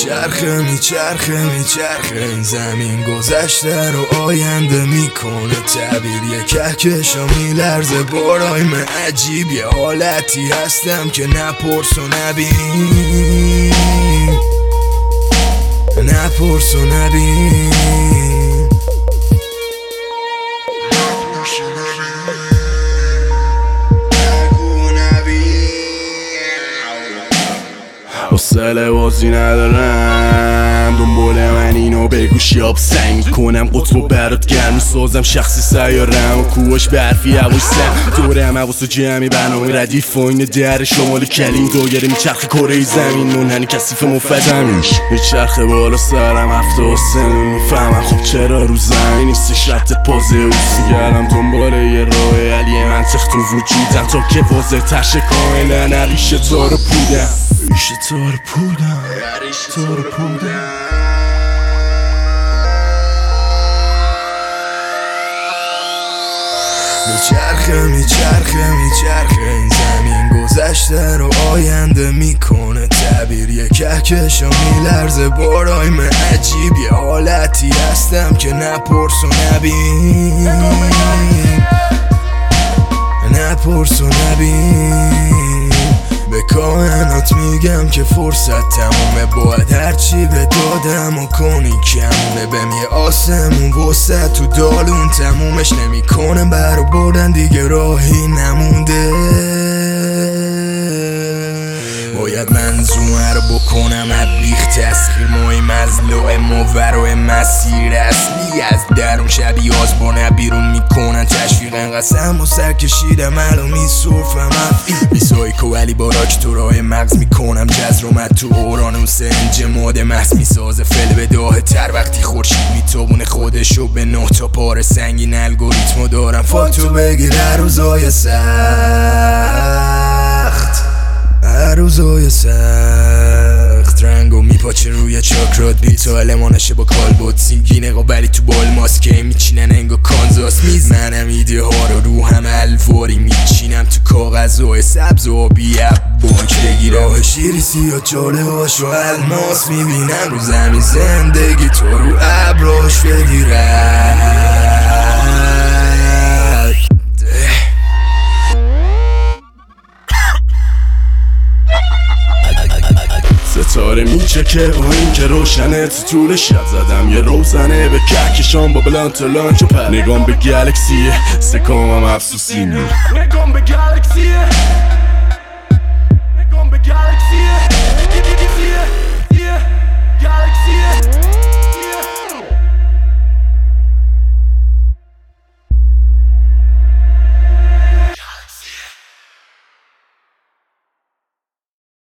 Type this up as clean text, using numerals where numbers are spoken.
میچرخه این زمین گذشته رو آینده میکنه تعبیر. یه کهکشا میلرزه بارای من عجیب، یه حالتی هستم که نپرس و نبین، نپرس و نبین. حوصله بازی ندارم، دنبال من اینو بگو شیاب سنگ کنم، قطبو برات گرم سازم، شخصی سیارم و کوهاش برفی هواش سم، دورم حواس و جمعی برنامه ردیف و این در شمال کلیم، دایره میچرخه کره زمین منحنی کثیف مفدمیش، میچرخه بالا سرم هفته و سن میفهمم خب چرا رو زمین نیستش رد پازه اوسیگرم دنبال یه راه علی منطق تو وجودم تا که واضح تشه کاملا ریشه تا رو پودم، ریشه تا رو پودم، ریشه تا رو پودم. میچرخه این زمین گذشته رو آینده میکنه تعبیر. یه کهکشا میلرزه بارای من عجیب، یه حالتی هستم که نپرس و نبین، نپرس و نبین. به کائنات میگم که فرصت تمومه، باید هرچی به دادم و کنی کمونه، بهم یه آسمون وسط تو دالون تمومش نمیکنه، برا بردن دیگه راهی نمونده، باید منظومه رو بکنم ابلیغ تسخیر مهم از لوح مورو مسیر اصلی، از درون شبیه آزبانه بیرون میکنن تشویق، قسم و سر کشیدم الان میسرفم بیسایکو ولی باراک تو راه مغز میکنم جز رو مد تو اورانوس انجماد محض میسازه فل به داه تر وقتی خورشید میتابونه خودشو به 9 تا پاره سنگین الگوریتمو دارم فاکتو بگیر هر روزای سخت، هر روزای سخت رنگو میپاچه روی چاکرات بیتا المانشه با کالبوت سینگینه قابلی تو بال ماسکه میچینن انگا کانزاس میزنم ایده ها رو هم الواری میچینم تو کاغذهای سبز و آبی بانک بگیر راه شیری سیاه چاله هاش و الماس میبینم رو زمین زندگی تو رو ابراش بگیرم. ستاره میچکه با این که روشنه تو طول شب زدم یه روزنه به کهکشان با بلانت لانچ و پر نگام به گلکسیه سکامم افسوسی نگام به گلکسیه